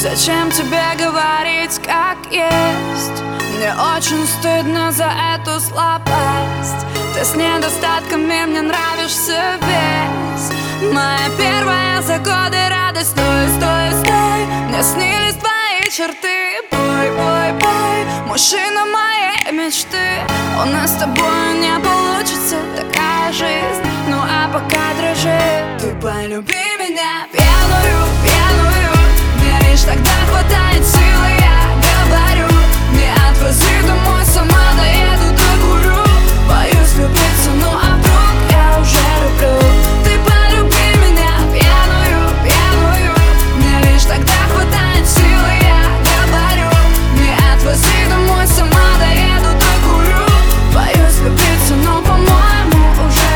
Зачем тебе говорить, как есть? Мне очень стыдно за эту слабость. Ты с недостатками, мне нравишься весь. Моя первая за годы радость. Стой, стой, стой, мне снились твои черты. Бой, бой, бой, мужчина моей мечты. У нас с тобой не получится такая жизнь. Ну а пока дрожи, ты полюби меня пьяную, пьяную. Мне лишь тогда хватает силы, я говорю. Не отвози домой, сама доеду, докурю. Боюсь влюбиться, ну а вдруг я уже люблю. Ты полюби меня пьяную, пьяную. Мне лишь тогда хватает силы, я говорю. Не отвози домой, сама доеду, докурю. Боюсь влюбиться, но по-моему уже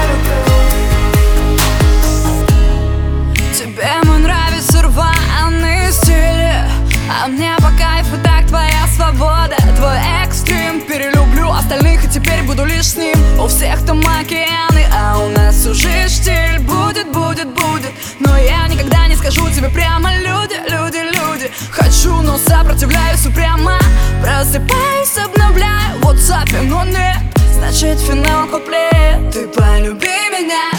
люблю. Тебе мой нравится рваный стиль, а мне по кайфу так твоя свобода. Твой экстрим перелюблю остальных, и теперь буду лишь с ним. У всех там океаны, а у нас уже штиль. Будет, будет, будет, но я никогда не скажу тебе прямо. Люди, люди, люди, хочу, но сопротивляюсь упрямо. Просыпаюсь, обновляю в WhatsApp, но нет, значит финал куплет. Ты полюби меня